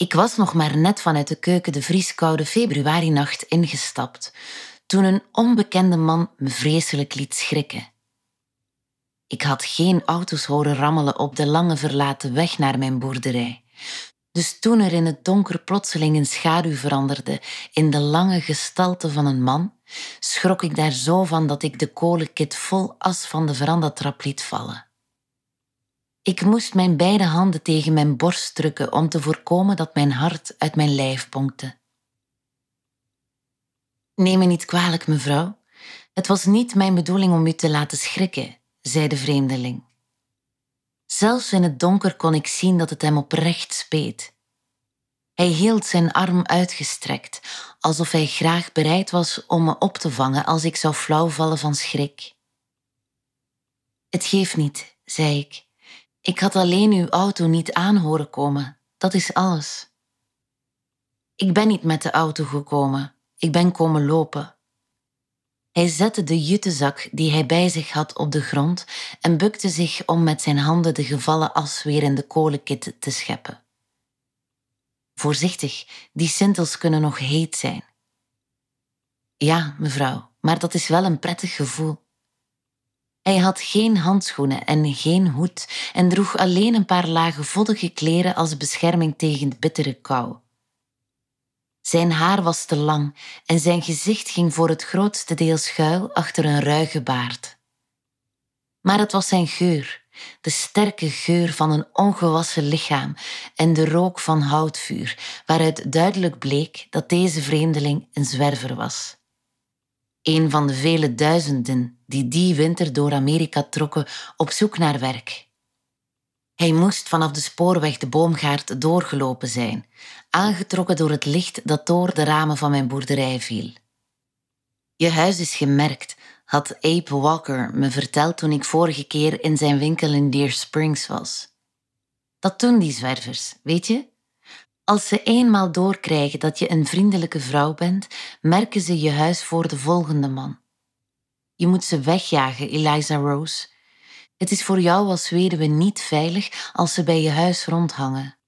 Ik was nog maar net vanuit de keuken de vrieskoude februarinacht ingestapt, toen een onbekende man me vreselijk liet schrikken. Ik had geen auto's horen rammelen op de lange verlaten weg naar mijn boerderij. Dus toen er in het donker plotseling een schaduw veranderde in de lange gestalte van een man, schrok ik daar zo van dat ik de kolenkit vol as van de verandatrap liet vallen. Ik moest mijn beide handen tegen mijn borst drukken om te voorkomen dat mijn hart uit mijn lijf bonkte. Neem me niet kwalijk, mevrouw. Het was niet mijn bedoeling om u te laten schrikken, zei de vreemdeling. Zelfs in het donker kon ik zien dat het hem oprecht speet. Hij hield zijn arm uitgestrekt, alsof hij graag bereid was om me op te vangen als ik zou flauwvallen van schrik. Het geeft niet, zei ik. Ik had alleen uw auto niet aan horen komen. Dat is alles. Ik ben niet met de auto gekomen. Ik ben komen lopen. Hij zette de juttezak die hij bij zich had op de grond en bukte zich om met zijn handen de gevallen as weer in de kolenkit te scheppen. Voorzichtig, die sintels kunnen nog heet zijn. Ja, mevrouw, maar dat is wel een prettig gevoel. Hij had geen handschoenen en geen hoed en droeg alleen een paar lagen voddige kleren als bescherming tegen de bittere kou. Zijn haar was te lang en zijn gezicht ging voor het grootste deel schuil achter een ruige baard. Maar het was zijn geur, de sterke geur van een ongewassen lichaam en de rook van houtvuur, waaruit duidelijk bleek dat deze vreemdeling een zwerver was. Een van de vele duizenden die winter door Amerika trokken op zoek naar werk. Hij moest vanaf de spoorweg de boomgaard doorgelopen zijn, aangetrokken door het licht dat door de ramen van mijn boerderij viel. Je huis is gemerkt, had Abe Walker me verteld toen ik vorige keer in zijn winkel in Deer Springs was. Dat doen die zwervers, weet je? Als ze eenmaal doorkrijgen dat je een vriendelijke vrouw bent, merken ze je huis voor de volgende man. Je moet ze wegjagen, Eliza Rose. Het is voor jou als weduwe niet veilig als ze bij je huis rondhangen.